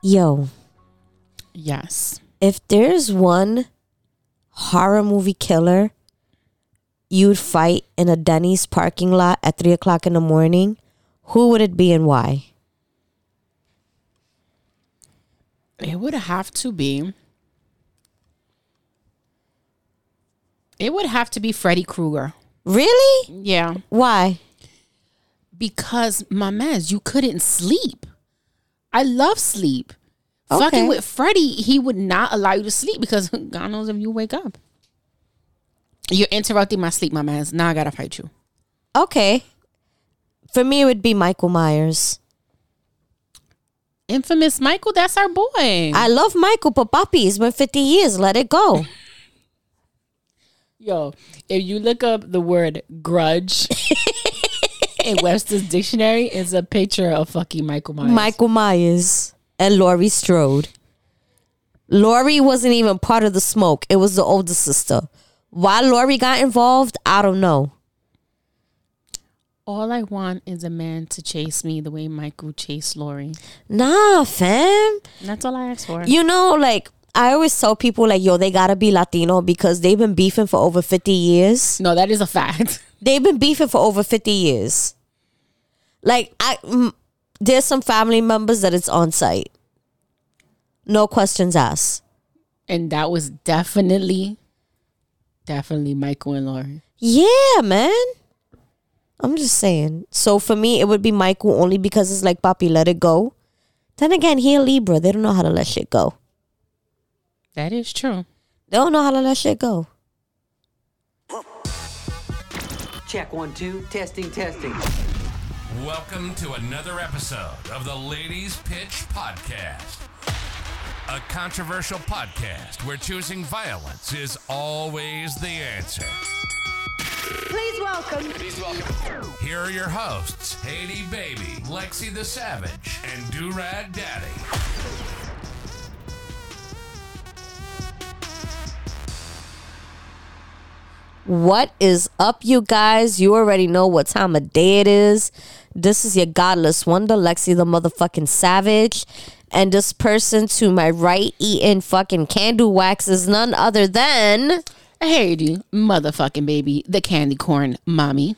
Yo. Yes. If there's one horror movie killer you'd fight in a Denny's parking lot at 3 o'clock in the morning, who would it be and why? It would have to be. It would have to be Freddy Krueger. Really? Yeah. Why? Because, my man, you couldn't sleep. I love sleep. Okay. Fucking with Freddy, he would not allow you to sleep because God knows if you wake up. You're interrupting my sleep, my man. Now I gotta fight you. Okay. For me, it would be Michael Myers. Infamous Michael, that's our boy. I love Michael, but Papi, it's been 50 years. Let it go. Yo, if you look up the word grudge in Webster's dictionary, it's a picture of fucking Michael Myers. Michael Myers and Laurie Strode. Laurie wasn't even part of the smoke. It was the older sister. Why Laurie got involved, I don't know. All I want is a man to chase me the way Michael chased Laurie. Nah, fam. That's all I ask for. You know, like, I always tell people, like, yo, they gotta be Latino because they've been beefing for over 50 years. No, that is a fact. They've been beefing for over 50 years. Like, there's some family members that it's on site. No questions asked. And that was definitely Michael and Laurie. Yeah, man. I'm just saying. So for me, it would be Michael only because it's like, Papi, let it go. Then again, he a Libra. They don't know how to let shit go. That is true. They don't know how to let shit go. Check 1 2. Testing. Welcome to another episode of the Ladies Pitch Podcast. A controversial podcast where choosing violence is always the answer. Please welcome. Here are your hosts, Haiti Baby, Lexi the Savage, and Durag Daddy. What is up, you guys? You already know what time of day it is. This is your godless wonder, Lexi the motherfucking Savage. And this person to my right eating fucking candle wax is none other than... Haiti, motherfucking baby, the candy corn mommy.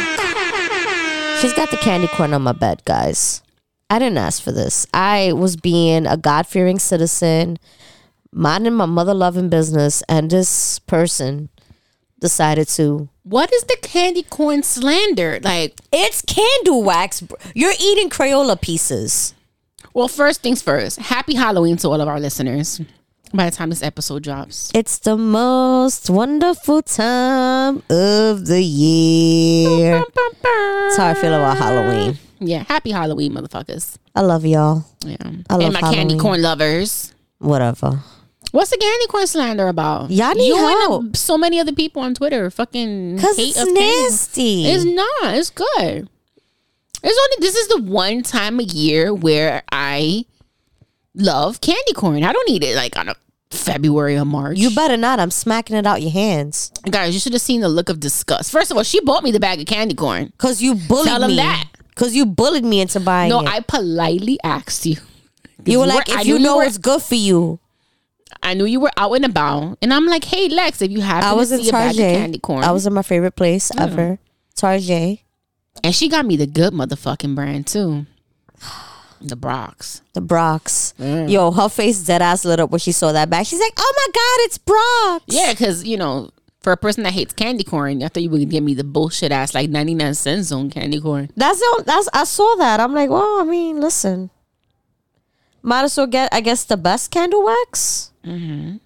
She's got the candy corn on my bed, guys. I didn't ask for this. I was being a God-fearing citizen, minding my mother-loving business, and this person decided to... What is the candy corn slander? Like, it's candle wax. You're eating Crayola pieces. Well, first things first. Happy Halloween to all of our listeners. By the time this episode drops, it's the most wonderful time of the year. That's how I feel about Halloween. Yeah, happy Halloween, motherfuckers. I love y'all. Yeah, I love and my Halloween. candy corn lovers. Whatever. What's the candy corn slander about? Y'all need help. And so many other people on Twitter fucking because hate it's nasty. It's not. It's good. This is the one time a year where I love candy corn. I don't eat it like on a February or March. You better not. I'm smacking it out your hands. Guys, you should have seen the look of disgust. First of all, she bought me the bag of candy corn. Because you bullied Tell them me. that. Because you bullied me into buying it. No, I politely asked you. You were like, if you know it's good for you. I knew you were out and about. And I'm like, hey, Lex, if you happen to see a bag of candy corn. I was in my favorite place ever. Tarjay. And she got me the good motherfucking brand, too. The Brox. Yo, her face dead ass lit up when she saw that bag. She's like, oh my God, it's Brox. Yeah, because, you know, for a person that hates candy corn, I thought you would give me the bullshit ass like 99 cents on candy corn. I saw that. I'm like, well, I mean, listen. Might as well get, I guess, the best candle wax. Mm-hmm.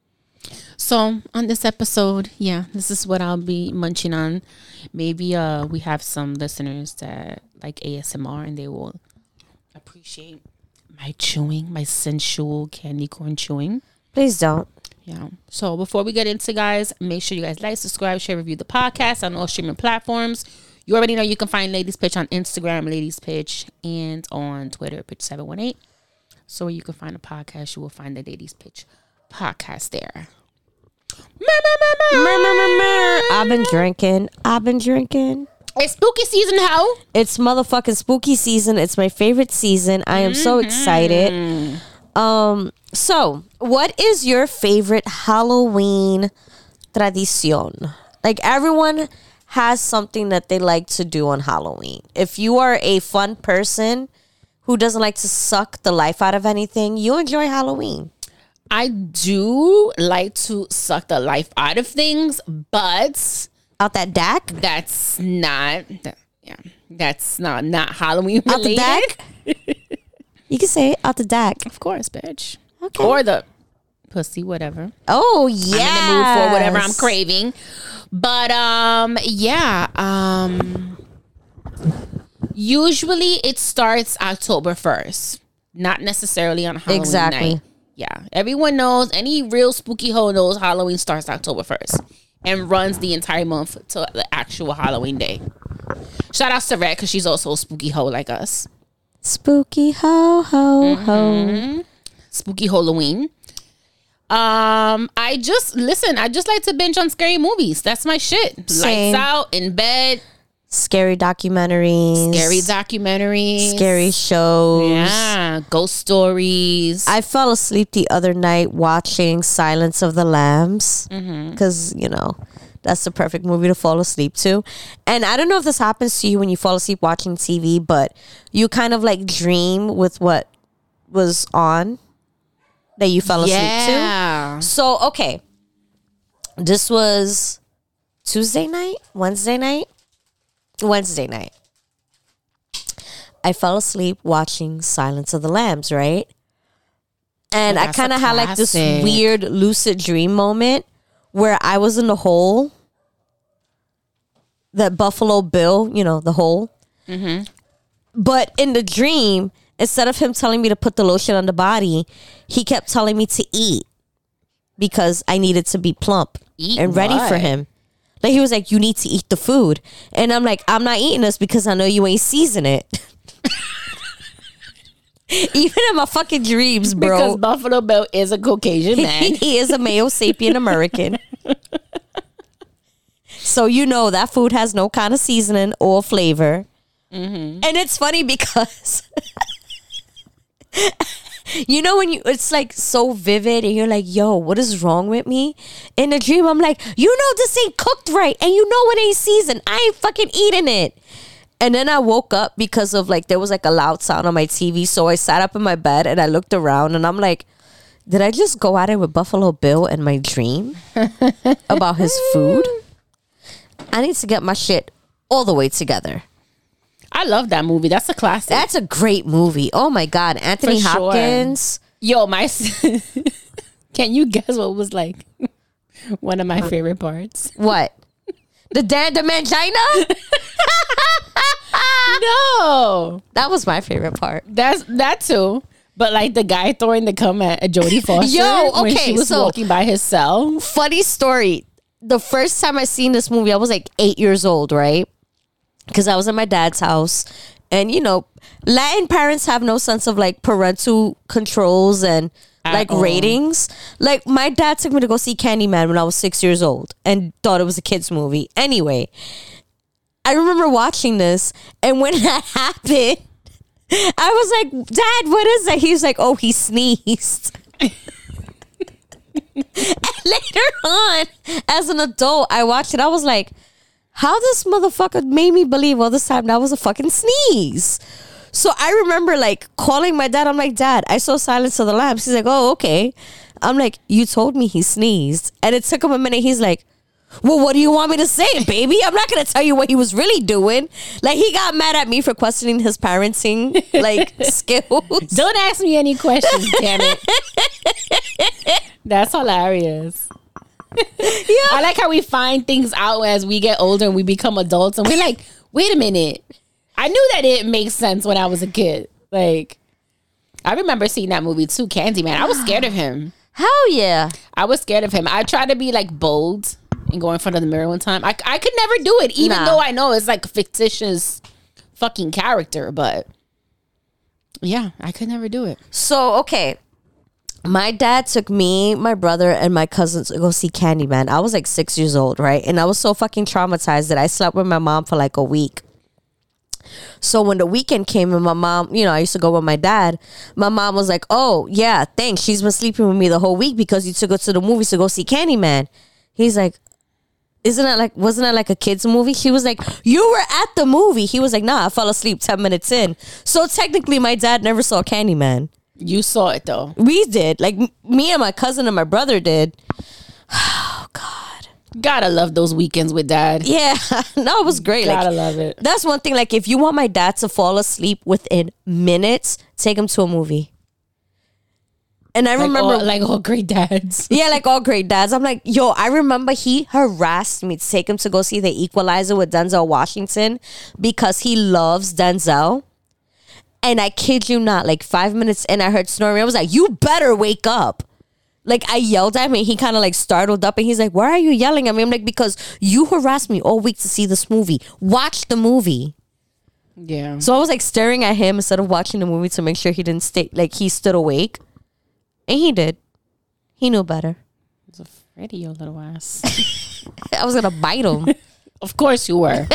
So on this episode, yeah, this is what I'll be munching on. Maybe we have some listeners that like ASMR and they will appreciate my chewing, my sensual candy corn chewing. Please don't. Yeah. So before we get into, guys, make sure you guys like, subscribe, share, review the podcast on all streaming platforms. You already know you can find Ladies Pitch on Instagram, Ladies Pitch, and on Twitter, Pitch718. So where you can find a podcast, you will find the Ladies Pitch podcast there. I've been drinking. It's spooky season, how? It's motherfucking spooky season. It's my favorite season. I am so excited. So, what is your favorite Halloween tradición? Like, everyone has something that they like to do on Halloween. If you are a fun person who doesn't like to suck the life out of anything, you enjoy Halloween. I do like to suck the life out of things, but out that DAC? That's not Halloween related. Out the DAC? You can say it, out the DAC. Of course, bitch. Okay. Or the pussy, whatever. Oh, yeah. I'm in the mood for whatever I'm craving. But usually it starts October 1st. Not necessarily on Halloween night. Yeah. Everyone knows, any real spooky hoe knows Halloween starts October 1st and runs the entire month to the actual Halloween day. Shout out to Red because she's also a spooky hoe like us. Spooky ho ho ho. Spooky Halloween. I just like to binge on scary movies. That's my shit. Same. Lights out, in bed. Scary documentaries. Scary shows. Yeah. Ghost stories. I fell asleep the other night watching Silence of the Lambs. Because, that's the perfect movie to fall asleep to. And I don't know if this happens to you when you fall asleep watching TV, but you kind of like dream with what was on that you fell asleep to. So, okay. This was Wednesday night. I fell asleep watching Silence of the Lambs, right? And I kind of had like this weird lucid dream moment where I was in the hole. That Buffalo Bill, the hole. But in the dream, instead of him telling me to put the lotion on the body, he kept telling me to eat because I needed to be plump and ready for him. Like, he was like, you need to eat the food. And I'm like, I'm not eating this because I know you ain't season it. Even in my fucking dreams, bro. Because Buffalo Bill is a Caucasian man. He is a male sapien American. So that food has no kind of seasoning or flavor. And it's funny because... when it's like so vivid and you're like, yo, what is wrong with me? In the dream, I'm like, this ain't cooked right and it ain't seasoned. I ain't fucking eating it. And then I woke up because of there was a loud sound on my TV. So I sat up in my bed and I looked around and I'm like, did I just go at it with Buffalo Bill in my dream about his food? I need to get my shit all the way together. I love that movie. That's a classic. That's a great movie. Oh my God. Anthony Hopkins. Yo, can you guess what was one of my favorite parts? What? The mangina? No. That was my favorite part. That too. But the guy throwing the cum at Jodie Foster when she was walking by his cell. Funny story. The first time I seen this movie, I was 8 years old, right? Because I was at my dad's house. And, Latin parents have no sense of parental controls and ratings. My dad took me to go see Candyman when I was 6 years old and thought it was a kid's movie. Anyway, I remember watching this. And when that happened, I was like, Dad, what is that? He was like, oh, he sneezed. And later on, as an adult, I watched it. I was like, how this motherfucker made me believe all this time that was a fucking sneeze. So I remember calling my dad. I'm like, Dad, I saw Silence of the Lambs. He's like, oh, okay. I'm like, you told me he sneezed. And it took him a minute. He's like, well, what do you want me to say, baby? I'm not going to tell you what he was really doing. He got mad at me for questioning his parenting, skills. Don't ask me any questions, damn it. That's hilarious. Yeah. I like how we find things out as we get older and we become adults. And we're like, wait a minute. I knew that it makes sense when I was a kid. I remember seeing that movie too, Candyman. I was scared of him. Hell yeah. I was scared of him. I tried to be bold and go in front of the mirror one time. I could never do it, even though I know it's a fictitious fucking character. But yeah, I could never do it. So, okay. My dad took me, my brother, and my cousins to go see Candyman. I was 6 years old, right? And I was so fucking traumatized that I slept with my mom for a week. So when the weekend came and my mom, I used to go with my dad. My mom was like, "Oh yeah, thanks. She's been sleeping with me the whole week because you took her to the movies to go see Candyman." He's like, wasn't that like a kid's movie? She was like, "You were at the movie." He was like, "Nah, I fell asleep 10 minutes in." So technically my dad never saw Candyman. You saw it though. We did. Like me and my cousin and my brother did. Oh God. Gotta love those weekends with dad. Yeah. No, it was great. Gotta love it. That's one thing. Like if you want my dad to fall asleep within minutes, take him to a movie. And I remember like all great dads. Yeah, like all great dads. I'm like, yo, I remember he harassed me to take him to go see The Equalizer with Denzel Washington because he loves Denzel. And I kid you not, like 5 minutes in, I heard snoring. I was like, you better wake up. Like I yelled at him and he kind of like startled up and he's like, why are you yelling at me? I'm like, because you harassed me all week to see this movie. Watch the movie. Yeah. So I was like staring at him instead of watching the movie to make sure he didn't stay, like he stood awake. And he did. He knew better. I was afraid of your little ass. I was going to bite him. Of course you were.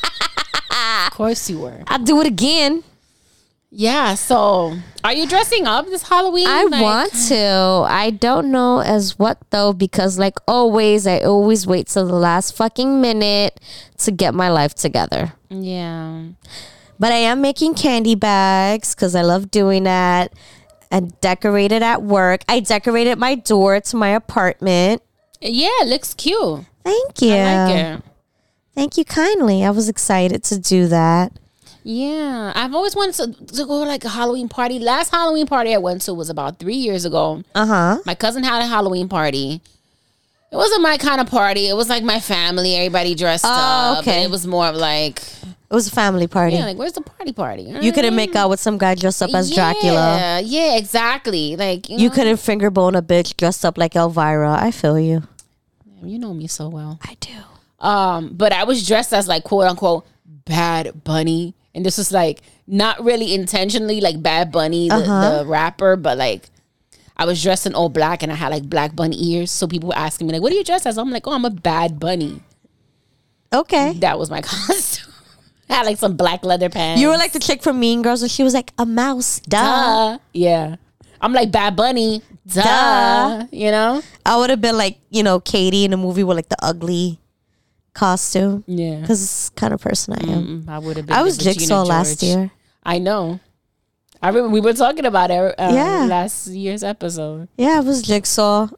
Of course you were. I'd do it again. Yeah, so are you dressing up this Halloween? I want to. I don't know as what though, because like always, I always wait till the last fucking minute to get my life together. Yeah. But I am making candy bags because I love doing that. And decorated at work. I decorated my door to my apartment. Yeah, it looks cute. Thank you. I like it. Thank you kindly. I was excited to do that. Yeah, I've always wanted to go to like a Halloween party. Last Halloween party I went to was about 3 years ago. My cousin had a Halloween party. It wasn't my kind of party. It was like my family, everybody dressed up. Okay. It was more of like, it was a family party. Yeah, like where's the party? You couldn't make out with some guy dressed up as Dracula. Yeah, exactly. Like you couldn't finger bone a bitch dressed up like Elvira. I feel you. You know me so well. I do. But I was dressed as like quote unquote Bad Bunny. And this was like not really intentionally like Bad Bunny, the rapper, but like I was dressed in all black and I had like black bunny ears. So people were asking me like, what are you dressed as? I'm like, oh, I'm a Bad Bunny. Okay. That was my costume. I had like some black leather pants. You were like the chick from Mean Girls and she was like, a mouse. Duh. Yeah. I'm like Bad Bunny. Duh. You know? I would have been like, Katie in the movie with like the ugly costume. Yeah. Because it's the kind of person I am. I would have been. I was Jigsaw last year. I know. I remember we were talking about it last year's episode. Yeah, I was Jigsaw.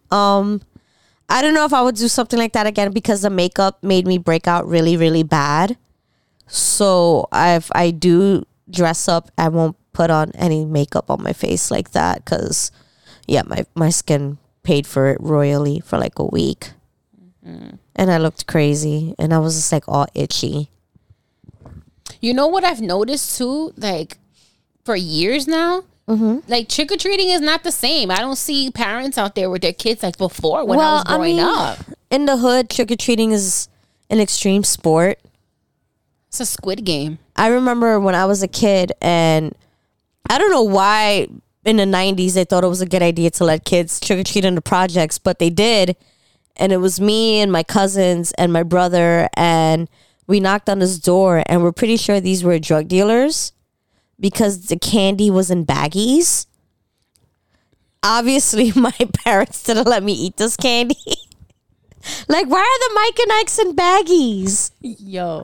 I don't know if I would do something like that again because the makeup made me break out really, really bad. So if I do dress up, I won't put on any makeup on my face like that because, yeah, my skin paid for it royally for like a week. And I looked crazy and I was just like all itchy. You know what I've noticed too? Like for years now, like trick-or-treating is not the same. I don't see parents out there with their kids like before when I was growing up. In the hood, trick-or-treating is an extreme sport. It's a Squid Game. I remember when I was a kid and I don't know why in the 90s they thought it was a good idea to let kids trick-or-treat in the projects, but they did. And it was me and my cousins and my brother, and we knocked on this door, and we're pretty sure these were drug dealers because the candy was in baggies. Obviously, my parents didn't let me eat this candy. Like, why are the Mike and Ike's in baggies? Yo.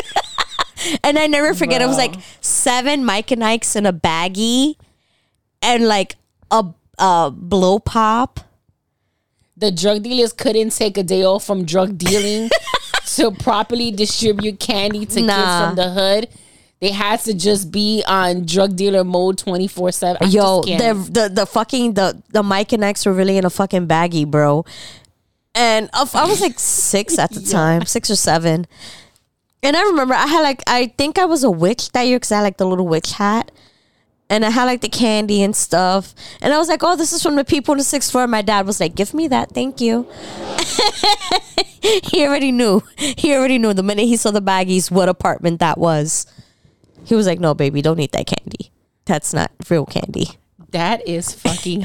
And I never forget, it was like 7 Mike and Ike's in a baggie and like a blow pop. The drug dealers couldn't take a day off from drug dealing to properly distribute candy to kids from the hood. They had to just be on drug dealer mode 24/7. Yo, the Mike and Ike's were really in a fucking baggie, bro. And I was like 6 at the time, 6 or 7. And I remember I think I was a witch that year because I had like the little witch hat. And I had like the candy and stuff. And I was like, oh, this is from the people on the 6th floor. And my dad was like, give me that. Thank you. He already knew. The minute he saw the baggies, what apartment that was. He was like, no, baby, don't eat that candy. That's not real candy. That is fucking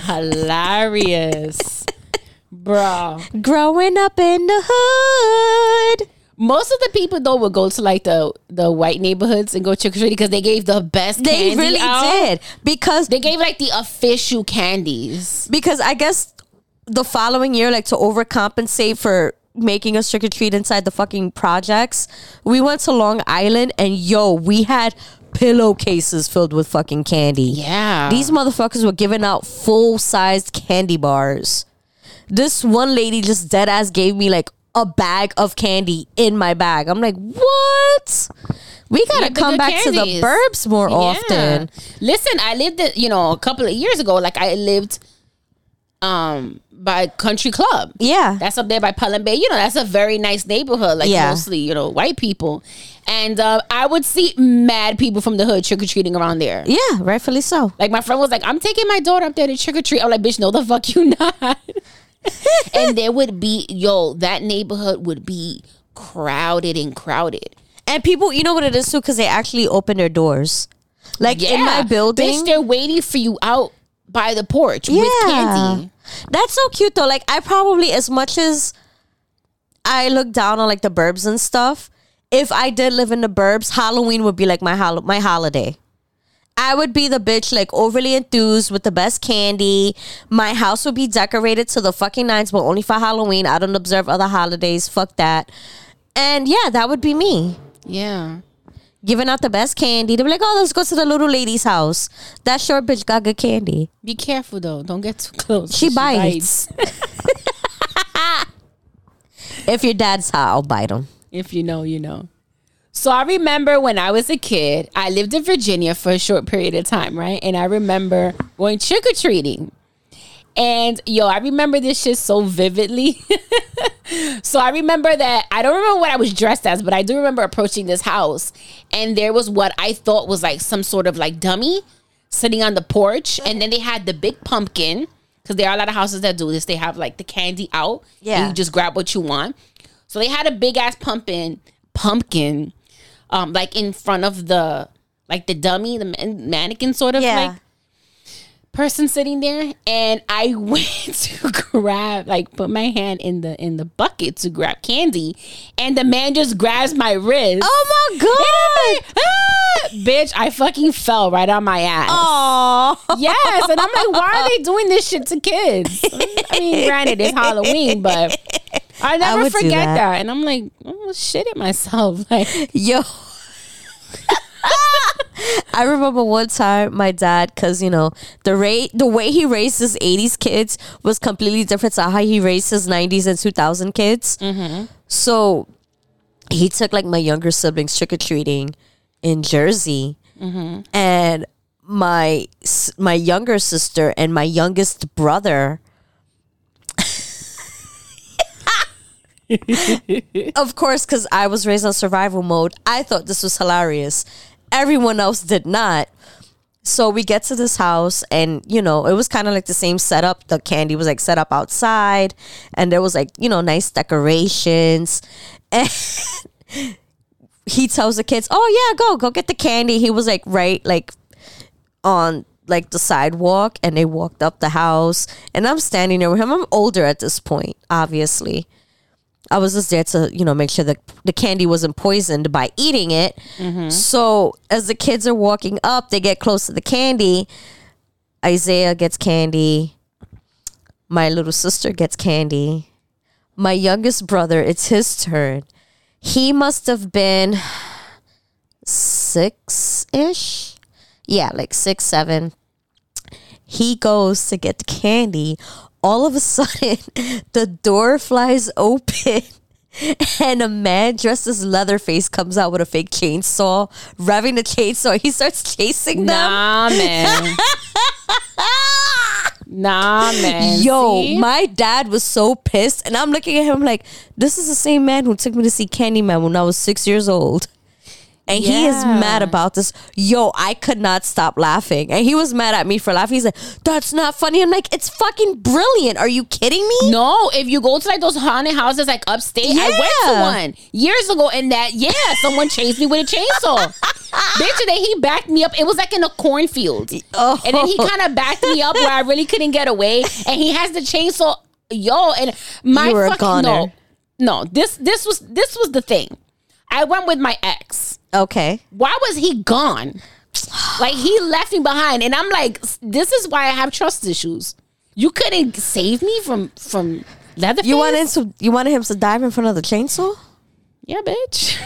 hilarious. Bro. Growing up in the hood. Most of the people though would go to like the white neighborhoods and go trick or treating because they gave the best. They really did because they gave like the official candies. Because I guess the following year, like to overcompensate for making us trick or treat inside the fucking projects, we went to Long Island and we had pillowcases filled with fucking candy. Yeah, these motherfuckers were giving out full-sized candy bars. This one lady just dead ass gave me like a bag of candy in my bag. I'm like, what? We gotta come back to the burbs more often. Listen, I lived a couple of years ago. Like I lived by Country Club. Yeah, that's up there by Pelham Bay. That's a very nice neighborhood. Like mostly white people, and I would see mad people from the hood trick or treating around there. Yeah, rightfully so. Like my friend was like, "I'm taking my daughter up there to trick or treat." I'm like, "Bitch, no, the fuck you not." And there would be that neighborhood would be crowded. And people, you know what it is too, because they actually open their doors. Like in my building, bitch, they're waiting for you out by the porch with candy. That's so cute though. Like I probably, as much as I look down on like the burbs and stuff, if I did live in the burbs, Halloween would be like my holiday. I would be the bitch like overly enthused with the best candy. My house would be decorated to the fucking nines, but only for Halloween. I don't observe other holidays. Fuck that. And yeah, that would be me. Yeah. Giving out the best candy. They'd be like, oh, let's go to the little lady's house. That short bitch got good candy. Be careful though. Don't get too close. She bites. If your dad's hot, I'll bite him. If you know, you know. So I remember when I was a kid, I lived in Virginia for a short period of time, right? And I remember going trick-or-treating. And I remember this shit so vividly. So I remember that, I don't remember what I was dressed as, but I do remember approaching this house. And there was what I thought was like some sort of like dummy sitting on the porch. And then they had the big pumpkin, because there are a lot of houses that do this. They have like the candy out. Yeah. And you just grab what you want. So they had a big ass pumpkin, like in front of the dummy, the mannequin sort of like person sitting there, and I went to grab, put my hand in the bucket to grab candy, and the man just grabs my wrist. Oh my god! Bitch, I fucking fell right on my ass. Oh yes, and I'm like, why are they doing this shit to kids? I mean, granted, it's Halloween, but I never forget that. And I'm like, oh shit at myself, like yo. I remember one time my dad, because the way he raised his 80s kids was completely different to how he raised his 90s and 2000 kids. Mm-hmm. So he took like my younger siblings trick-or-treating in Jersey. Mm-hmm. And my younger sister and my youngest brother, of course, because I was raised on survival mode, I thought this was hilarious. Everyone else did not. So we get to this house, and it was kind of like the same setup. The candy was like set up outside, and there was like nice decorations. And he tells the kids, "Oh yeah, go get the candy." He was like right like on like the sidewalk, and they walked up the house, and I'm standing there with him. I'm older at this point, obviously. I was just there to, make sure that the candy wasn't poisoned by eating it. Mm-hmm. So as the kids are walking up, they get close to the candy. Isaiah gets candy. My little sister gets candy. My youngest brother, it's his turn. He must have been 6-ish. Yeah, like 6, 7. He goes to get the candy. All of a sudden, the door flies open, and a man dressed as Leatherface comes out with a fake chainsaw, revving the chainsaw. He starts chasing them. Nah, man. Nah, man. Yo, my dad was so pissed, and I'm looking at him like, this is the same man who took me to see Candyman when I was 6 years old. And he is mad about this. Yo, I could not stop laughing. And he was mad at me for laughing. He's like, that's not funny. I'm like, it's fucking brilliant. Are you kidding me? No, if you go to like those haunted houses like upstate, I went to one years ago, and someone chased me with a chainsaw. Bitch, and then he backed me up. It was like in a cornfield. Oh. And then he kind of backed me up where I really couldn't get away. And he has the chainsaw. Yo, and my fucking... No. No, this was the thing. I went with my ex. Okay. Why was he gone? Like, he left me behind, and I'm like, this is why I have trust issues. You couldn't save me from Leatherface. You wanted him to dive in front of the chainsaw? Yeah, bitch.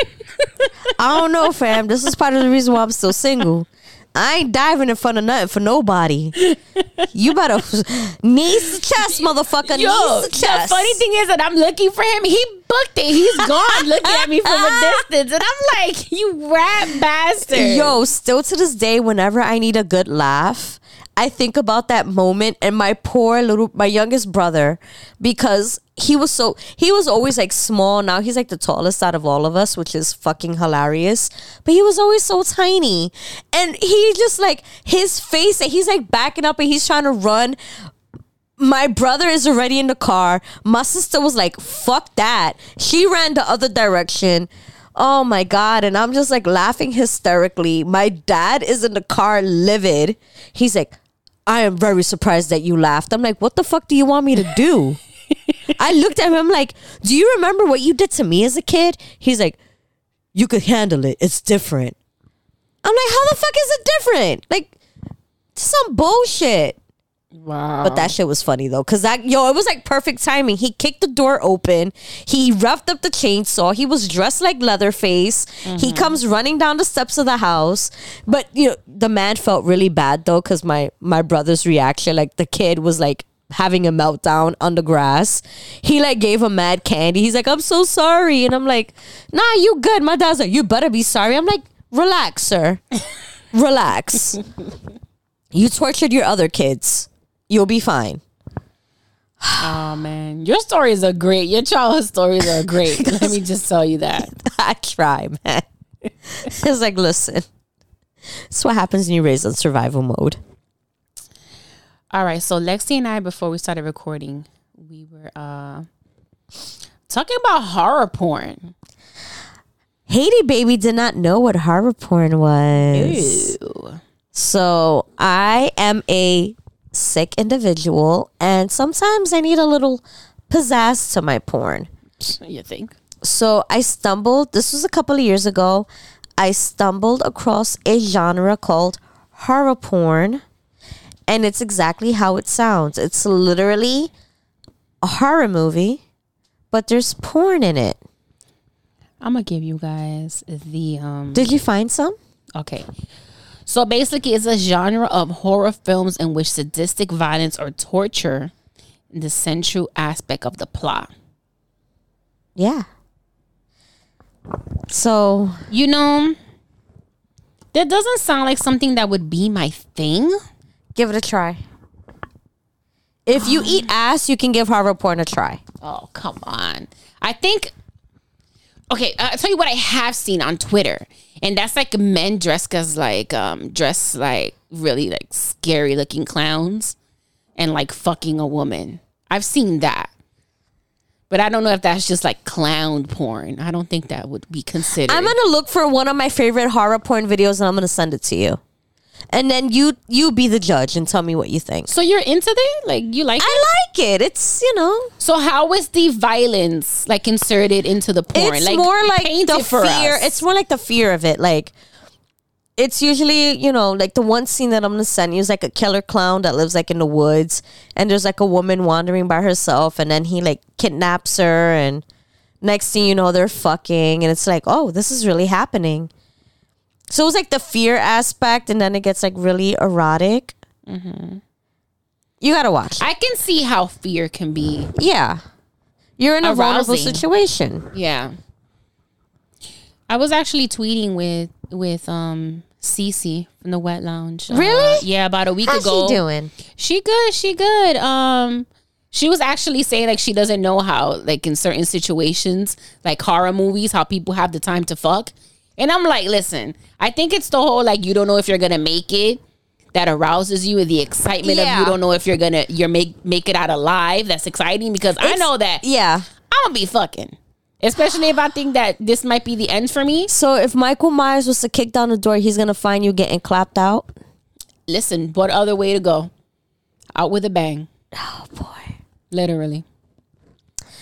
I don't know, fam. This is part of the reason why I'm still single. I ain't diving in front of nothing for nobody. You better knees to chest, motherfucker. Yo, knees to chest. The funny thing is that I'm looking for him. He booked it. He's gone looking at me from a distance. And I'm like, you rat bastard. Yo, still to this day, whenever I need a good laugh, I think about that moment and my youngest brother, because he was always like small. Now he's like the tallest out of all of us, which is fucking hilarious. But he was always so tiny. And he just like, his face, he's like backing up and he's trying to run. My brother is already in the car. My sister was like, fuck that. She ran the other direction. Oh my God. And I'm just like laughing hysterically. My dad is in the car livid. He's like, I am very surprised that you laughed. I'm like, what the fuck do you want me to do? I looked at him like, do you remember what you did to me as a kid? He's like, you could handle it. It's different. I'm like, how the fuck is it different? Like, some bullshit. Wow. But that shit was funny though, because it was like perfect timing. He kicked the door open. He revved up the chainsaw. He was dressed like Leatherface. He comes running down the steps of the house. But the man felt really bad though, because my brother's reaction, like the kid was like having a meltdown on the grass. He like gave him mad candy. He's like, I'm so sorry. And I'm like, nah, you good. My dad's like, you better be sorry. I'm like, relax, sir. Relax. You tortured your other kids. You'll be fine. Oh, man. Your stories are great. Your childhood stories are great. Let me just tell you that. I try, man. It's like, listen. That's what happens when you raise in survival mode. All right. So Lexi and I, before we started recording, we were talking about horror porn. Haiti baby did not know what horror porn was. Ew. So I am a sick individual, and sometimes I need a little pizzazz to my porn. You think? So this was a couple of years ago, I stumbled across a genre called horror porn, and it's exactly how it sounds. It's literally a horror movie, but there's porn in it. I'm gonna give you guys the Did you find some? Okay. So basically, it's a genre of horror films in which sadistic violence or torture is the central aspect of the plot. Yeah. So, that doesn't sound like something that would be my thing. Give it a try. If you eat ass, you can give horror porn a try. Oh, come on. I think... Okay, I'll tell you what I have seen on Twitter. And that's like men dressed like really like scary looking clowns and like fucking a woman. I've seen that. But I don't know if that's just like clown porn. I don't think that would be considered. I'm going to look for one of my favorite horror porn videos and I'm going to send it to you. And then you be the judge and tell me what you think. So you're into that? Like, you like it? I like it. It's, So how is the violence like inserted into the porn? It's like, more like the fear. Us. It's more like the fear of it. Like, it's usually, like the one scene that I'm going to send you is like a killer clown that lives like in the woods. And there's like a woman wandering by herself. And then he like kidnaps her. And next thing you know, they're fucking. And it's like, oh, this is really happening. So it was like the fear aspect, and then it gets like really erotic. Mm-hmm. You gotta watch. I can see how fear can be. Yeah, you're in a vulnerable situation. Yeah. I was actually tweeting with Cece from the Wet Lounge. Really? Yeah, about a week ago. How's she doing? She good. She was actually saying like she doesn't know how like in certain situations like horror movies how people have the time to fuck. And I'm like, listen, I think it's the whole, like, you don't know if you're going to make it that arouses you, the excitement of you don't know if you're going to make it out alive. That's exciting because I know that I'm going to be fucking. Especially if I think that this might be the end for me. So if Michael Myers was to kick down the door, he's going to find you getting clapped out? Listen, what other way to go? Out with a bang. Oh, boy. Literally.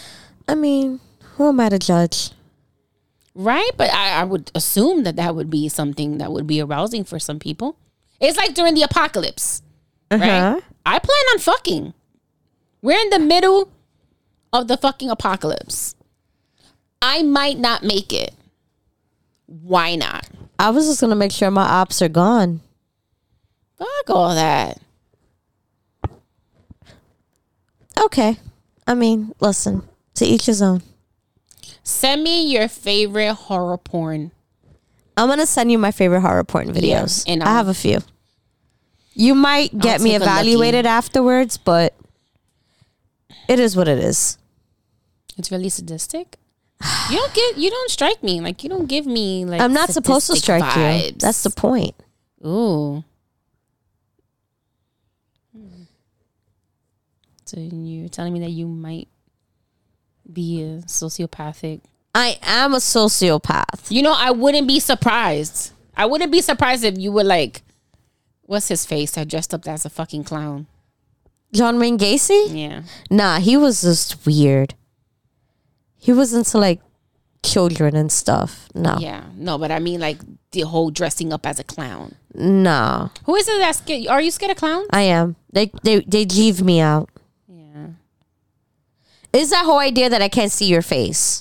I mean, who am I to judge? Right? But I would assume that would be something that would be arousing for some people. It's like during the apocalypse. Right? I plan on fucking. We're in the middle of the fucking apocalypse. I might not make it. Why not? I was just going to make sure my ops are gone. Fuck all that. Okay. I mean, listen, to each his own. Send me your favorite horror porn. I'm going to send you my favorite horror porn videos. Yeah, and I have a few. You might get me evaluated afterwards, but it is what it is. It's really sadistic. You don't strike me. Like, you don't give me, like, I'm not supposed to strike vibes. You. That's the point. Ooh. So you're telling me that you might be a sociopathic? I am a sociopath. You know, I wouldn't be surprised. I wouldn't be surprised if you were like, what's his face that dressed up as a fucking clown? John Wayne Gacy? Yeah. Nah, he was just weird. He was into like children and stuff. No. Yeah. No, but I mean like the whole dressing up as a clown. No. Who is it that's scared? Are you scared of clowns? I am. They leave me out. Yeah. Is that whole idea that I can't see your face?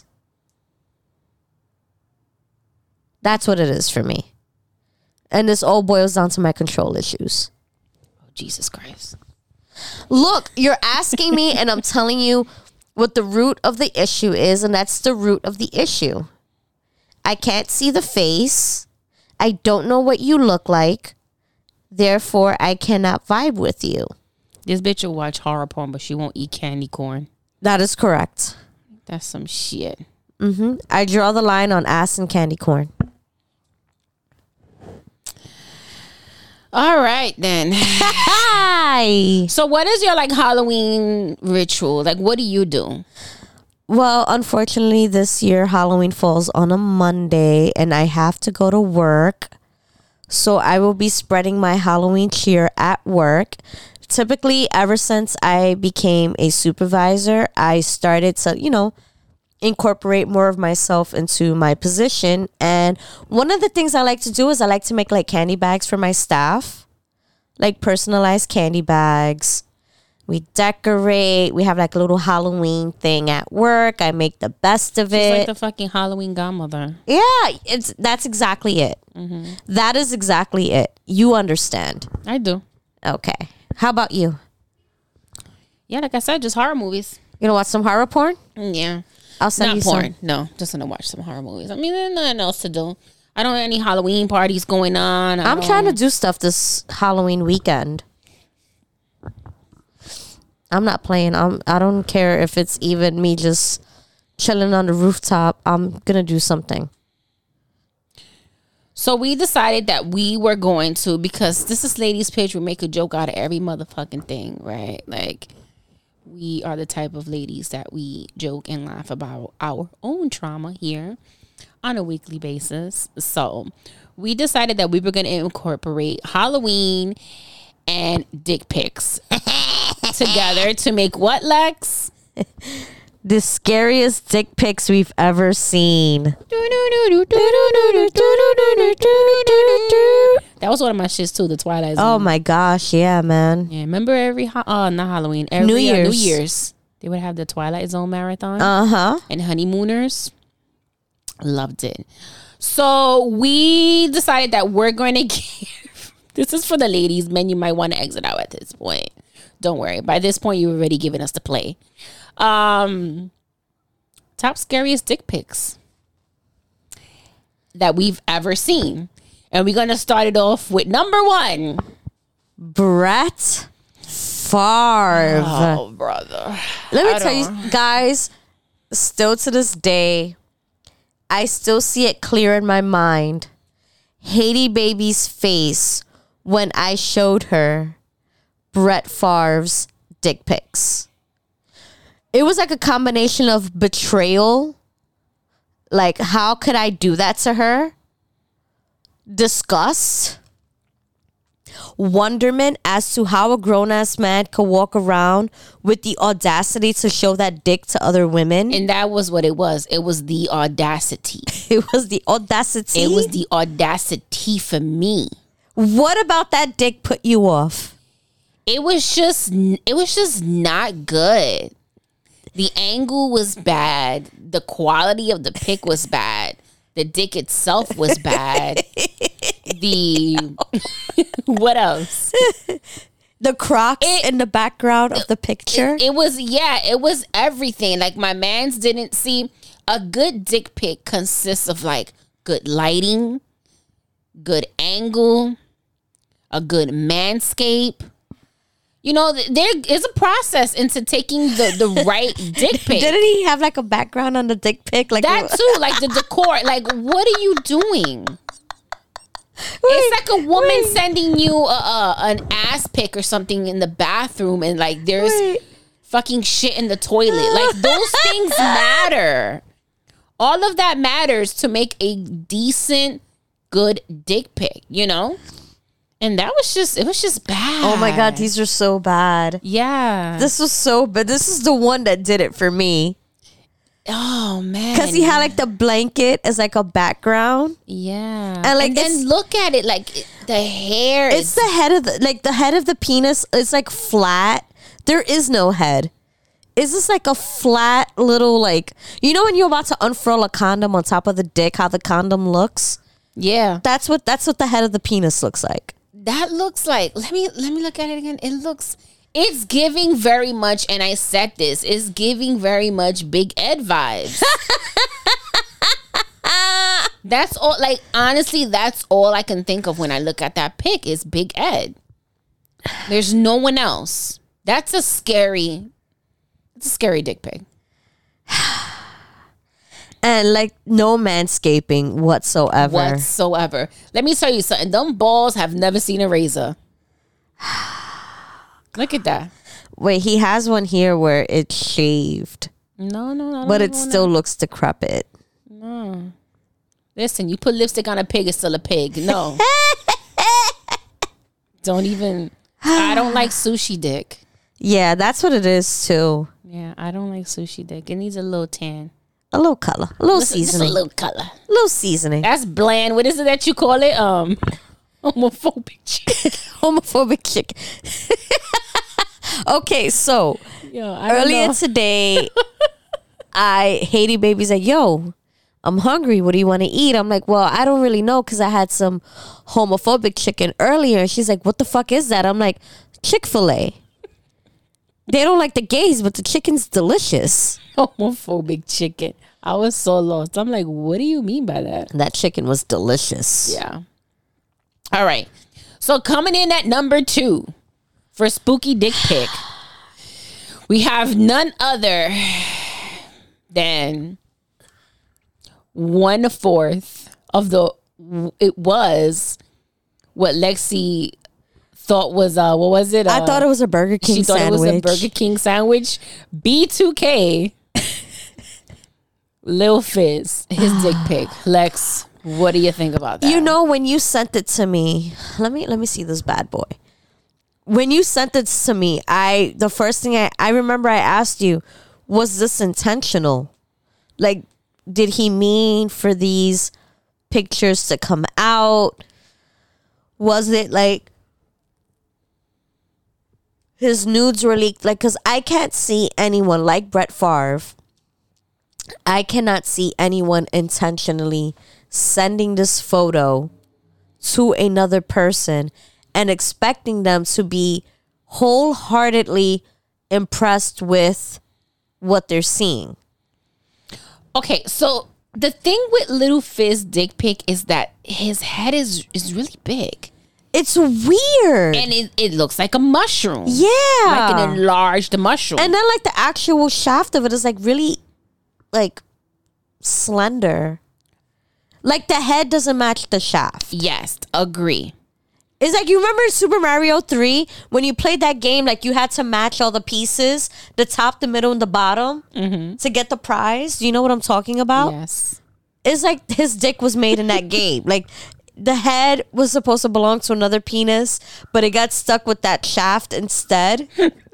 That's what it is for me. And this all boils down to my control issues. Oh, Jesus Christ. Look, you're asking me and I'm telling you what the root of the issue is, and that's the root of the issue. I can't see the face. I don't know what you look like. Therefore, I cannot vibe with you. This bitch will watch horror porn, but she won't eat candy corn. That is correct. That's some shit. I draw the line on ass and candy corn. All right, then. Hi. So what is your like Halloween ritual? Like, what do you do? Well, unfortunately, this year Halloween falls on a Monday and I have to go to work. So I will be spreading my Halloween cheer at work. Typically, ever since I became a supervisor, I started to, incorporate more of myself into my position. And one of the things I like to do is I like to make like candy bags for my staff, like personalized candy bags. We decorate. We have like a little Halloween thing at work. I make the best of it. It's like the fucking Halloween godmother. Yeah, that's exactly it. That is exactly it. You understand. I do. Okay. How about you? Yeah, like I said, just horror movies. You gonna watch some horror porn? Yeah. I'll send you porn. some. No, just gonna watch some horror movies. I mean, there's nothing else to do. I don't have any Halloween parties going on. I'm trying to do stuff this Halloween weekend. I'm not playing. I don't care if it's even me just chilling on the rooftop. I'm gonna do something. So we decided that we were going to, because this is Ladies Pitch, we make a joke out of every motherfucking thing, right? Like, we are the type of ladies that we joke and laugh about our own trauma here on a weekly basis. So we decided that we were going to incorporate Halloween and dick pics together to make what, Lex? The scariest dick pics we've ever seen. That was one of my shits too, the Twilight Zone. Oh my gosh, yeah, man. Yeah, remember not Halloween, every New Year's, they would have the Twilight Zone marathon. And Honeymooners. Loved it. So we decided that we're going to give, this is for the ladies, men, you might want to exit out at this point. Don't worry. By this point, you've already given us the play. Top scariest dick pics that we've ever seen. And we're going to start it off with number 1. Brett Favre. Oh, brother. Let me tell you, guys, still to this day, I still see it clear in my mind. Haiti Baby's face when I showed her Brett Favre's dick pics. It was like a combination of betrayal. Like, how could I do that to her? Disgust. wonderment as to how a grown-ass man could walk around with the audacity to show that dick to other women. And that was what it was. It was the audacity. It was the audacity? It was the audacity for me. What about that dick put you off? It was just not good. The angle was bad. The quality of the pic was bad. The dick itself was bad. What else? The Crocs in the background of the picture. It was everything. Like, my mans didn't see. A good dick pic consists of like good lighting, good angle, a good manscape. You know, there is a process into taking the right dick pic. Didn't he have like a background on the dick pic? Like that too, like the decor. Like, what are you doing? It's like a woman sending you an ass pic or something in the bathroom, and like there's fucking shit in the toilet. Like, those things matter. All of that matters to make a decent, good dick pic, you know? And it was just bad. Oh my God, these are so bad. Yeah. This was so bad. This is the one that did it for me. Oh man. Because he had like the blanket as like a background. Yeah. And then look at it, like the hair. It's the head of the head of the penis is like flat. There is no head. Is this like a flat little, like, you know when you're about to unfurl a condom on top of the dick, how the condom looks? Yeah. That's what the head of the penis looks like. That looks like, let me look at it again. It's giving very much, and I said this, it's giving very much Big Ed vibes. That's all, like, honestly, that's all I can think of when I look at that pic is Big Ed. There's no one else. That's a scary dick pic. And like no manscaping whatsoever. Let me tell you something. Them balls have never seen a razor. Look at that. Wait, he has one here where it's shaved. No. But it still looks decrepit. No. Listen, you put lipstick on a pig, it's still a pig. No. Don't even. I don't like sushi dick. Yeah, that's what it is too. Yeah, I don't like sushi dick. It needs a little tan. A little color. A little seasoning. Just a little color. A little seasoning. That's bland. What is it that you call it? Homophobic chicken. Homophobic chicken. Okay, so earlier today, Haiti Baby's like, yo, I'm hungry. What do you want to eat? I'm like, well, I don't really know because I had some homophobic chicken earlier. And she's like, what the fuck is that? I'm like, Chick-fil-A. They don't like the gays, but the chicken's delicious. Homophobic chicken. I was so lost. I'm like, what do you mean by that? That chicken was delicious. Yeah. All right. So coming in at number 2 for spooky dick pic, we have none other than 1/4 of it was what Lexi thought was what was it? I thought it was a Burger King sandwich. She thought it was a Burger King sandwich. B2K, Lil Fizz, his dick pic. Lex, what do you think about that? You know, when you sent it to me, let me see this bad boy. When you sent it to me, the first thing I remember I asked you, was this intentional? Like, did he mean for these pictures to come out? Was it like his nudes were leaked? Like, because I can't see anyone like Brett Favre. I cannot see anyone intentionally sending this photo to another person and expecting them to be wholeheartedly impressed with what they're seeing. Okay, so the thing with Little Fizz dick pic is that his head is really big. It's weird. And it looks like a mushroom. Yeah. Like an enlarged mushroom. And then like the actual shaft of it is like really like slender. Like the head doesn't match the shaft. Yes, agree. It's like, you remember Super Mario 3 when you played that game, like you had to match all the pieces, the top, the middle, and the bottom to get the prize? Do you know what I'm talking about? Yes. It's like his dick was made in that game. Like, the head was supposed to belong to another penis, but it got stuck with that shaft instead.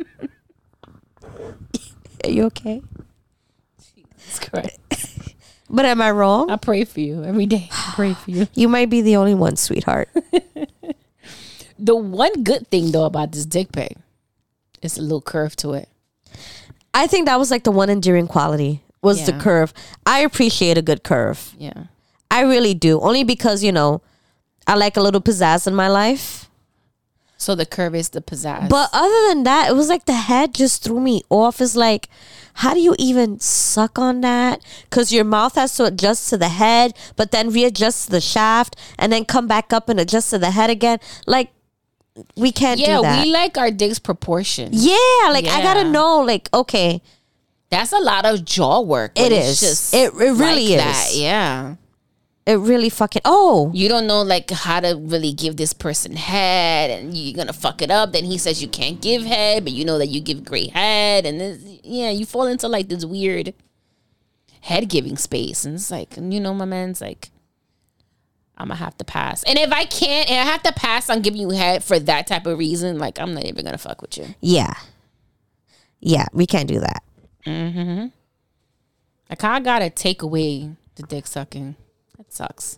Are you okay? That's correct. But am I wrong? I pray for you every day. I pray for you. You might be the only one, sweetheart. The one good thing, though, about this dick pic is a little curve to it. I think that was like the one endearing quality was the curve. I appreciate a good curve. Yeah. I really do. Only because, I like a little pizzazz in my life. So the curve is the pizzazz. But other than that, it was like the head just threw me off. It's like, how do you even suck on that? Because your mouth has to adjust to the head, but then readjust to the shaft, and then come back up and adjust to the head again. Like, we can't do that. Yeah, we like our dick's proportion. Yeah, like, I gotta know, like, okay. That's a lot of jaw work. It is. Just it really is. That. Yeah. It really fucking... You don't know, like, how to really give this person head, and you're gonna fuck it up. Then he says you can't give head, but you know that you give great head. And you fall into, like, this weird head-giving space. And it's like, my man's like, I'm gonna have to pass. And if I can't, and I have to pass on giving you head for that type of reason, like, I'm not even gonna fuck with you. Yeah. Yeah, we can't do that. Mm-hmm. Like, I gotta take away the dick sucking. That sucks.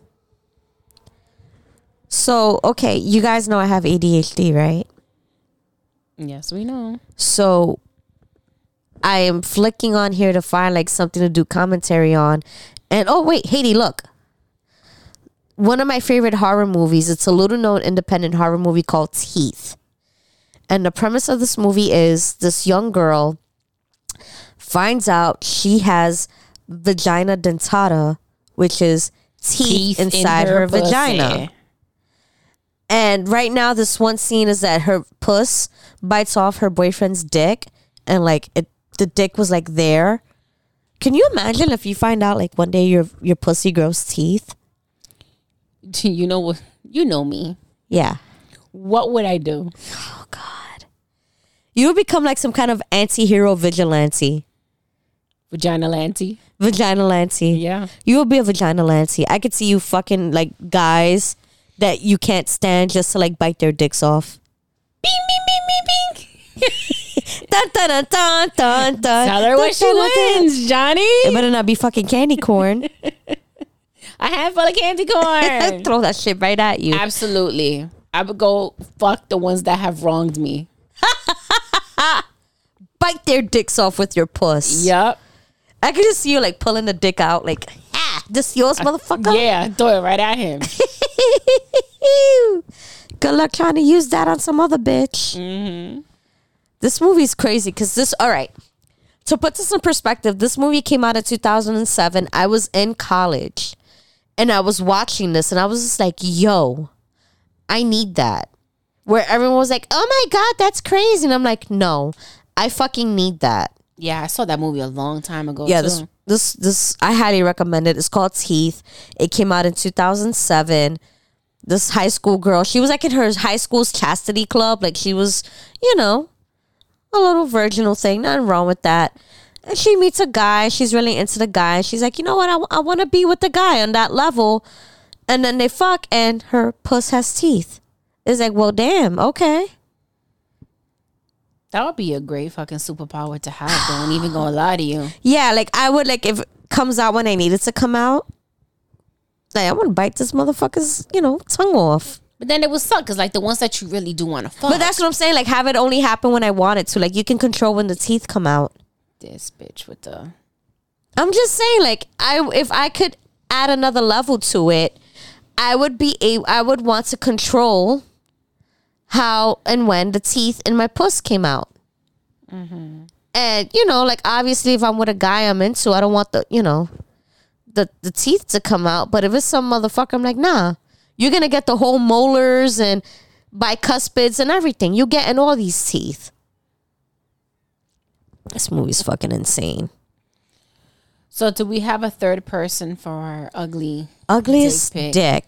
So, okay, you guys know I have ADHD, right? Yes, we know. So, I am flicking on here to find, like, something to do commentary on. And, oh, wait, Haiti, look. One of my favorite horror movies, it's a little-known independent horror movie called Teeth. And the premise of this movie is this young girl finds out she has vagina dentata, which is teeth inside her vagina. And right now, this one scene is that her puss bites off her boyfriend's dick, and like the dick was like there. Can you imagine if you find out like one day your pussy grows teeth? You know what? You know me. Yeah. What would I do? Oh God. You would become like some kind of anti-hero vigilante. Vagina-lanty? Vagina-lanty. Yeah. You will be a vagina-lanty. I could see you fucking like guys that you can't stand just to like bite their dicks off. Bing, bing, bing, bing, bing. Dun, dun, dun, dun, dun, dun. Tell her what she wins, Johnny. It better not be fucking candy corn. A handful of candy corn. Throw that shit right at you. Absolutely. I would go fuck the ones that have wronged me. Bite their dicks off with your puss. Yep. I could just see you like pulling the dick out, like, this yours, motherfucker? Yeah, throw it right at him. Good luck trying to use that on some other bitch. Mm-hmm. This movie's crazy because all right. To put this in perspective, this movie came out in 2007. I was in college and I was watching this and I was just like, yo, I need that. Where everyone was like, oh my God, that's crazy. And I'm like, no, I fucking need that. Yeah, I saw that movie a long time ago. Yeah, too. this I highly recommend it. It's called Teeth. It came out in 2007. This high school girl, she was like in her high school's chastity club. Like she was, a little virginal thing. Nothing wrong with that. And she meets a guy. She's really into the guy. She's like, you know what? I want to be with the guy on that level. And then they fuck and her puss has teeth. It's like, well, damn, okay. That would be a great fucking superpower to have. Don't even gonna lie to you. Yeah, like I would like if it comes out when I need it to come out. Like I want to bite this motherfucker's, tongue off. But then it would suck because like the ones that you really do want to fuck. But that's what I'm saying. Like have it only happen when I want it to. Like you can control when the teeth come out. This bitch with the. I'm just saying, like if I could add another level to it, I would want to control how and when the teeth in my puss came out. Mm-hmm. And, like, obviously, if I'm with a guy I'm into, I don't want the teeth to come out. But if it's some motherfucker, I'm like, nah, you're going to get the whole molars and bicuspids and everything. You're getting all these teeth. This movie's fucking insane. So do we have a third person for our ugliest dick?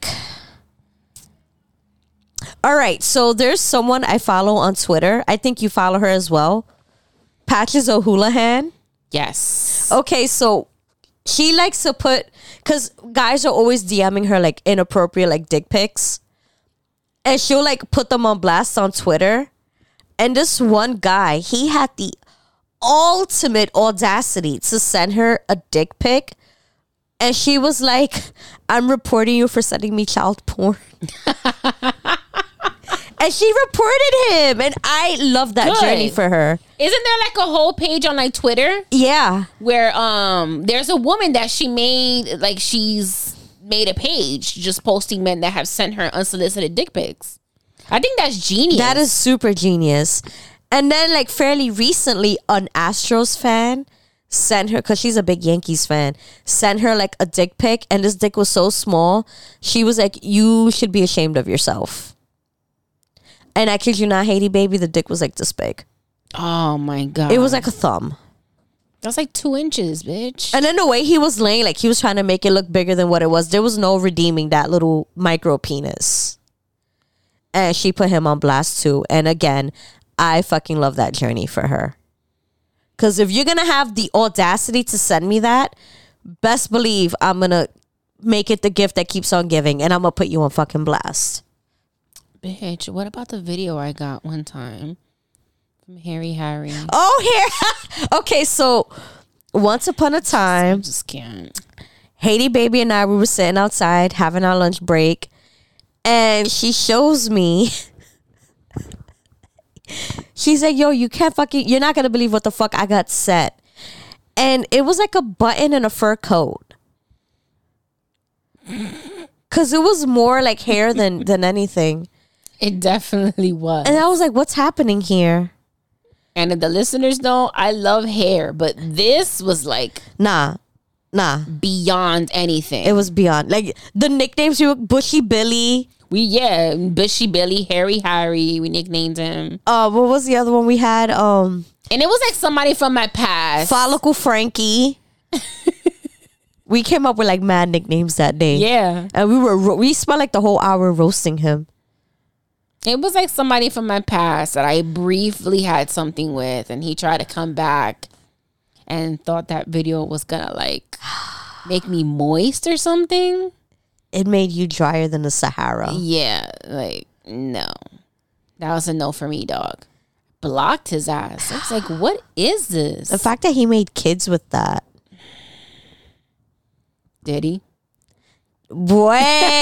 All right, so there's someone I follow on Twitter. I think you follow her as well. Patches O'Houlihan. Yes. Okay, so she likes to put, because guys are always DMing her like inappropriate like dick pics, and she'll like put them on blast on Twitter. And this one guy, he had the ultimate audacity to send her a dick pic, and she was like, "I'm reporting you for sending me child porn." And she reported him, and I love that journey for her. Isn't there like a whole page on like Twitter? Yeah, where there's a woman that she made, like she's made a page just posting men that have sent her unsolicited dick pics. I think that's genius. That is super genius. And then like fairly recently, an Astros fan sent her, because she's a big Yankees fan, sent her like a dick pic, and this dick was so small, she was like, "You should be ashamed of yourself." And I kid you not, Haiti baby, the dick was like this big. Oh my God. It was like a thumb. That's like 2 inches, bitch. And then the way he was laying, like he was trying to make it look bigger than what it was. There was no redeeming that little micro penis. And she put him on blast too. And again, I fucking love that journey for her. Because if you're going to have the audacity to send me that, best believe I'm going to make it the gift that keeps on giving. And I'm going to put you on fucking blast. Bitch, what about the video I got one time from Harry? Oh, here. Okay, so once upon a time, I just can't. Haiti baby and I, we were sitting outside having our lunch break, and she shows me. She's like, "Yo, you can't fucking, you're not gonna believe what the fuck I got set." And it was like a button and a fur coat. Cause it was more like hair than anything. It definitely was. And I was like, "What's happening here?" And if the listeners know, I love hair, but this was like Nah. beyond anything. It was beyond. Like the nicknames, we were Bushy Billy. Bushy Billy, Harry, we nicknamed him. What was the other one we had? And it was like somebody from my past. Follicle Frankie. We came up with like mad nicknames that day. Yeah. And we spent like the whole hour roasting him. It was like somebody from my past that I briefly had something with, and he tried to come back and thought that video was gonna like make me moist or something. It made you drier than the Sahara. Yeah, like no. That was a no for me, dog. Blocked his ass. I was like, what is this? The fact that he made kids with that. Did he? Bueno.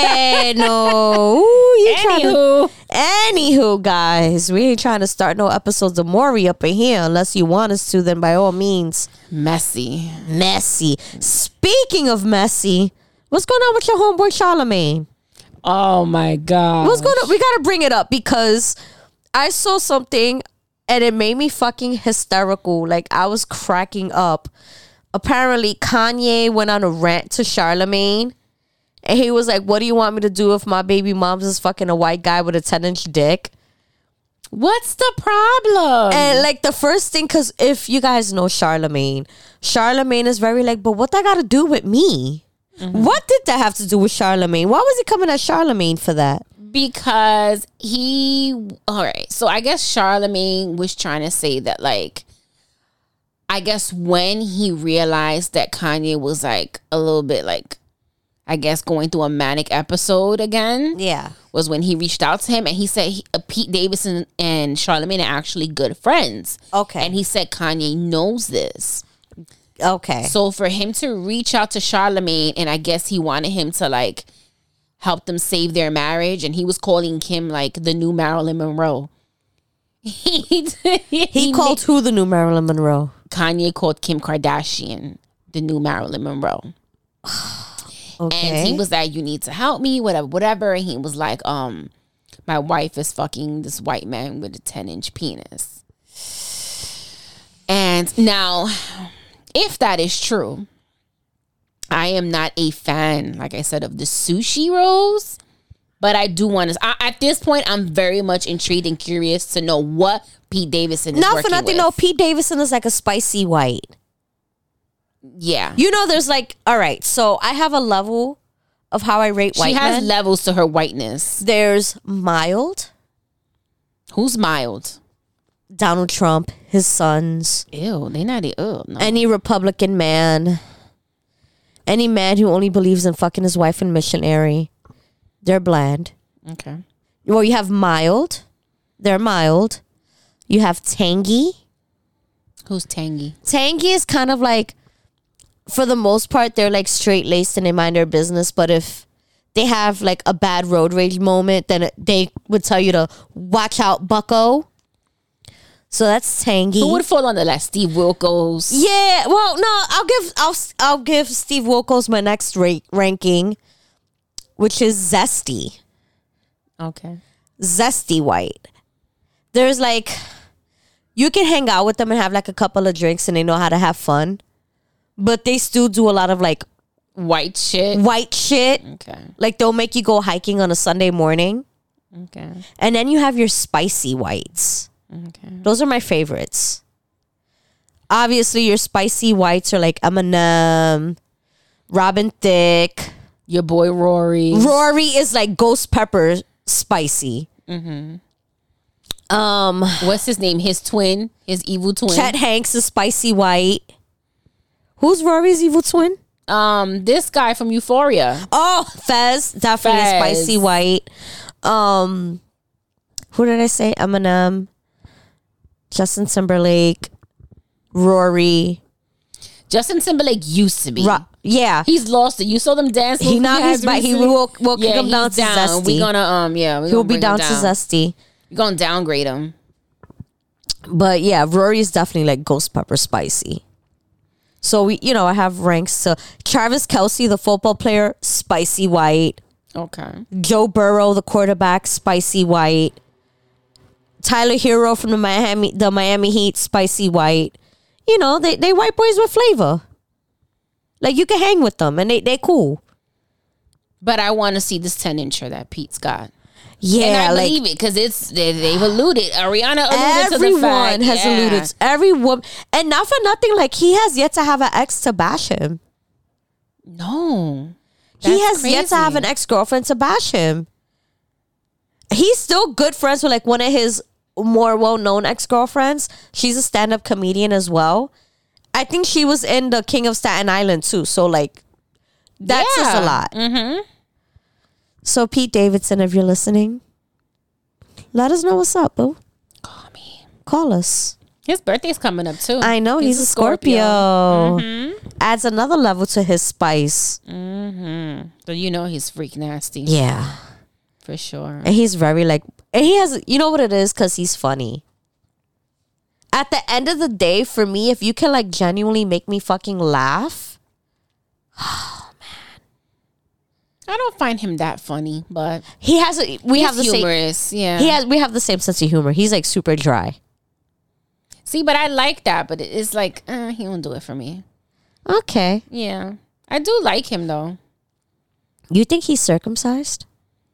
Ooh, Anywho, guys, we ain't trying to start no episodes of Maury up in here unless you want us to. Then by all means, messy. Speaking of messy, what's going on with your homeboy Charlamagne? Oh my God, what's going on? We gotta bring it up because I saw something and it made me fucking hysterical. Like I was cracking up. Apparently, Kanye went on a rant to Charlamagne. And he was like, "What do you want me to do if my baby mom's is fucking a white guy with a 10-inch dick?" What's the problem? And like the first thing, because if you guys know Charlamagne is very like, "But what that got to do with me?" Mm-hmm. What did that have to do with Charlamagne? Why was he coming at Charlamagne for that? Because all right. So I guess Charlamagne was trying to say that, like, I guess when he realized that Kanye was like a little bit like, I guess going through a manic episode again. Yeah. Was when he reached out to him and he said Pete Davidson and Charlamagne are actually good friends. Okay. And he said Kanye knows this. Okay. So for him to reach out to Charlamagne, and I guess he wanted him to like help them save their marriage, and he was calling Kim like the new Marilyn Monroe. He called who the new Marilyn Monroe? Kanye called Kim Kardashian the new Marilyn Monroe. Okay. And he was like, "You need to help me, whatever. And he was like, my wife is fucking this white man with a 10-inch penis." And now, if that is true, I am not a fan, like I said, of the sushi rolls. But I do want to, at this point, I'm very much intrigued and curious to know what Pete Davidson is working with. Not for nothing, no, Pete Davidson is like a spicy white. Yeah. You know, there's like, all right, so I have a level of how I rate white men. She has levels to her whiteness. There's mild. Who's mild? Donald Trump, his sons. Ew, they not, no. Any Republican man. Any man who only believes in fucking his wife and missionary, they're bland. Okay. Well, you have mild. They're mild. You have tangy. Who's tangy? Tangy is kind of like, for the most part, they're like straight laced and they mind their business. But if they have like a bad road rage moment, then they would tell you to watch out, bucko. So that's tangy. Who would fall under that? Steve Wilkos? Yeah. Well, no, I'll give Steve Wilkos my next ranking, which is zesty. Okay. Zesty white. There's like, you can hang out with them and have like a couple of drinks and they know how to have fun, but they still do a lot of like white shit. Okay. Like they'll make you go hiking on a Sunday morning. Okay. And then you have your spicy whites. Okay. Those are my favorites. Obviously, your spicy whites are like Eminem, Robin Thicke. Your boy Rory. Rory is like ghost pepper spicy. Mm-hmm. What's his name? His twin? His evil twin? Chet Hanks is spicy white. Who's Rory's evil twin? This guy from Euphoria. Oh, Fez. Definitely spicy white. Who did I say? Eminem. Justin Timberlake, Rory. Justin Timberlake used to be. Yeah. He's lost it. You saw them dance. He will kick him down to zesty. We're gonna he'll be down to zesty. We're gonna downgrade him. But yeah, Rory is definitely like ghost pepper spicy. So I have ranks. So Travis Kelce, the football player, spicy white. Okay. Joe Burrow, the quarterback, spicy white. Tyler Hero from the Miami Heat, spicy white. They white boys with flavor. Like you can hang with them and they cool. But I want to see this 10-incher that Pete's got. Yeah, and I believe it because they've alluded. Ariana alluded to the fact. Everyone has alluded. Every woman, and not for nothing. Like he has yet to have an ex to bash him. No, he has yet to have an ex-girlfriend to bash him. He's still good friends with like one of his more well-known ex-girlfriends. She's a stand-up comedian as well. I think she was in the King of Staten Island too. So like that says a lot. Mm-hmm. So Pete Davidson, if you're listening, let us know what's up, boo. Call me. Call us. His birthday's coming up too. I know he's a Scorpio. Mm-hmm. Adds another level to his spice. Mm-hmm. So he's freak nasty. Yeah. For sure. And he's very like, and he has, you know what it is? Because he's funny. At the end of the day, for me, if you can like genuinely make me fucking laugh. Oh, man. I don't find him that funny, but he has, we have the humorous, same, yeah. We have the same sense of humor. He's like super dry. See, but I like that, but it's like, he don't do it for me. Okay. Yeah. I do like him though. You think he's circumcised?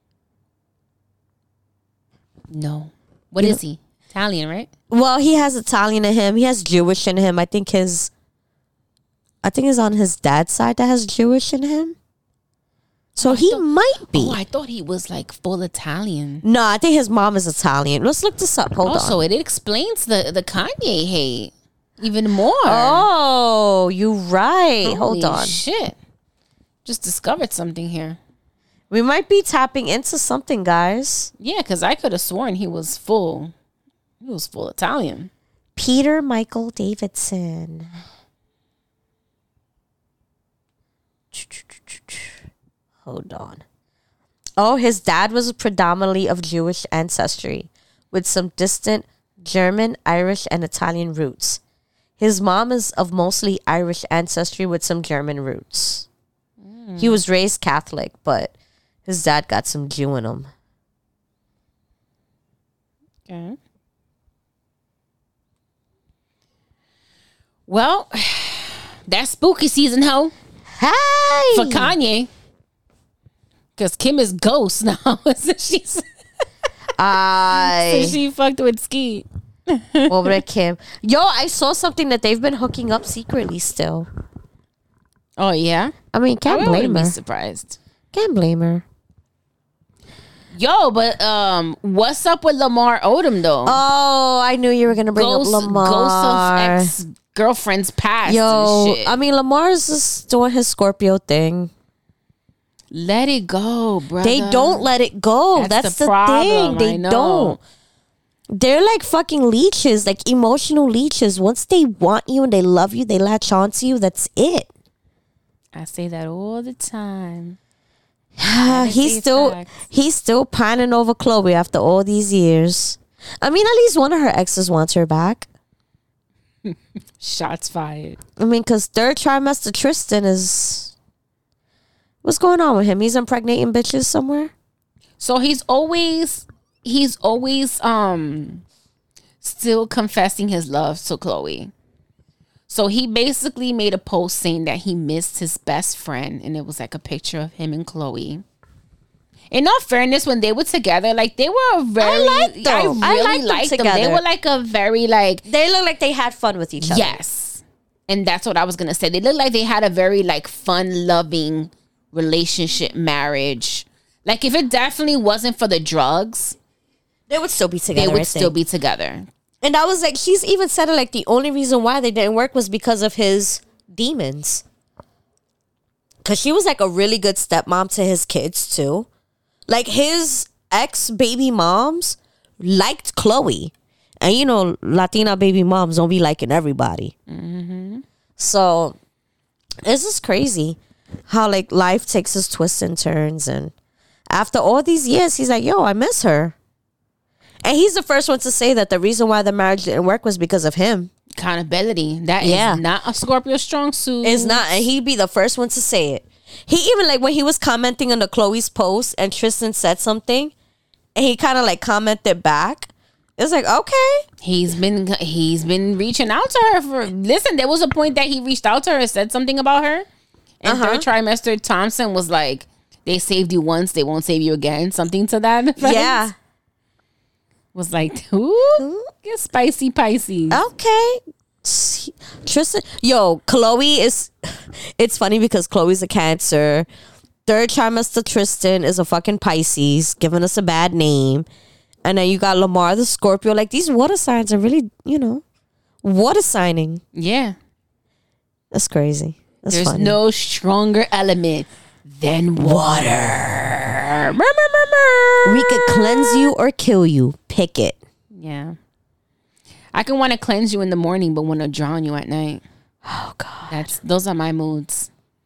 No. What is he? Italian, right? Well, he has Italian in him. He has Jewish in him. I think it's on his dad's side that has Jewish in him. So he might be. Oh, I thought he was like full Italian. No, I think his mom is Italian. Let's look this up. Hold on. Also, it explains the Kanye hate even more. Oh, you're right. Holy Hold on. Shit. Just discovered something here. We might be tapping into something, guys. Yeah, because I could have sworn he was full Italian. Peter Michael Davidson. Hold on. Oh, his dad was predominantly of Jewish ancestry with some distant German, Irish, and Italian roots. His mom is of mostly Irish ancestry with some German roots. He was raised Catholic, but his dad got some Jew in him. Okay. Well, that's spooky season, ho. Hey! For Kanye. Because Kim is ghost now. So she fucked with Ski. Over Kim. Yo, I saw something that they've been hooking up secretly still. Oh, yeah? I mean, can't blame her. Be surprised. Can't blame her. Yo, but what's up with Lamar Odom though? Oh, I knew you were gonna bring up Lamar. Ghost of girlfriends passed. Yo, and shit. I mean, Lamar's just doing his Scorpio thing. Let it go, brother. They don't let it go. That's the problem. thing. They don't. They're like fucking leeches, like emotional leeches. Once they want you and they love you, they latch on to you. That's it. I say that all the time. He's still pining over Chloe after all these years. I mean, at least one of her exes wants her back. Shots fired. I mean, because third trimester Tristan is... What's going on with him? He's impregnating bitches somewhere? So he's always still confessing his love to Chloe. So he basically made a post saying that he missed his best friend, and it was like a picture of him and Chloe. In all fairness, when they were together, like they were very... I really liked them. They were like a very like... They look like they had fun with each other. Yes. And that's what I was going to say. They looked like they had a very like fun, loving relationship, marriage. Like if it definitely wasn't for the drugs... They would still be together. They would still be together. And I was like, she's even said it like the only reason why they didn't work was because of his demons. Because she was like a really good stepmom to his kids too. Like his ex-baby moms liked Chloe. And you know, Latina baby moms don't be liking everybody. Mm-hmm. So it's just crazy how like life takes its twists and turns. And after all these years, he's like, yo, I miss her. And he's the first one to say that the reason why the marriage didn't work was because of him. Accountability. That is not a Scorpio strong suit. It's not. And he'd be the first one to say it. He even, like, when he was commenting on the Chloe's post and Tristan said something, and he kind of, like, commented back. It's like, okay. He's been reaching out to her for... Listen, there was a point that he reached out to her and said something about her. And third trimester Thompson was like, they saved you once, they won't save you again. Something to that effect. Yeah. Was like, ooh, get spicy Pisces. Okay. Tristan, yo, Chloe is... It's funny because Chloe's a Cancer. Third trimester Tristan is a fucking Pisces, giving us a bad name. And then you got Lamar, the Scorpio. Like, these water signs are really, you know, water signing. Yeah. That's crazy. That's There's funny. no stronger element than water. We could cleanse you or kill you. Pick it. Yeah. I can want to cleanse you in the morning, but want to drown you at night. Oh, God. Those are my moods.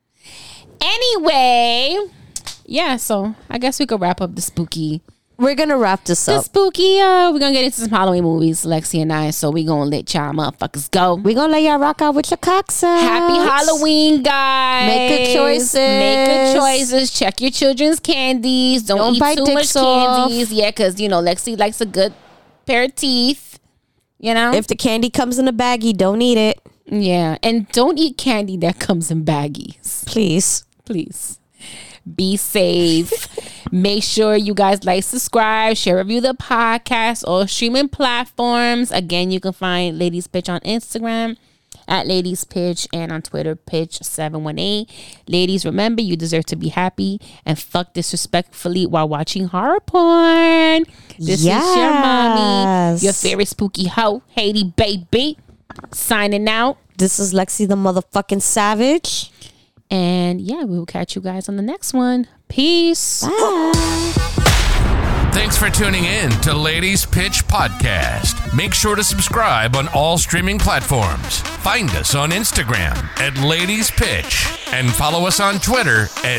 Anyway, yeah, so I guess we could wrap up the spooky. We're going to wrap this up. We're going to get into some Halloween movies, Lexi and I, so we going to let y'all motherfuckers go. We're going to let y'all rock out with your cocks out. Happy Halloween, guys. Make good choices. Make good choices. Check your children's candies. Don't eat too much candies. Yeah, because, you know, Lexi likes a good pair of teeth. You know? If the candy comes in a baggie, don't eat it. Yeah, and don't eat candy that comes in baggies. Please. Be safe. Make sure you guys like, subscribe, share, review the podcast, all streaming platforms. Again, you can find Ladies Pitch on Instagram at Ladies Pitch and on Twitter, Pitch718. Ladies, remember, you deserve to be happy and fuck disrespectfully while watching horror porn. This is your mommy, your favorite spooky hoe, Haiti baby, signing out. This is Lexi the motherfucking Savage. And yeah, we will catch you guys on the next one. Peace. Bye. Thanks for tuning in to Ladies Pitch Podcast. Make sure to subscribe on all streaming platforms. Find us on Instagram at Ladies Pitch and follow us on Twitter at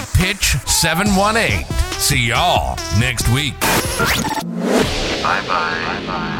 Pitch718. See y'all next week. Bye-bye.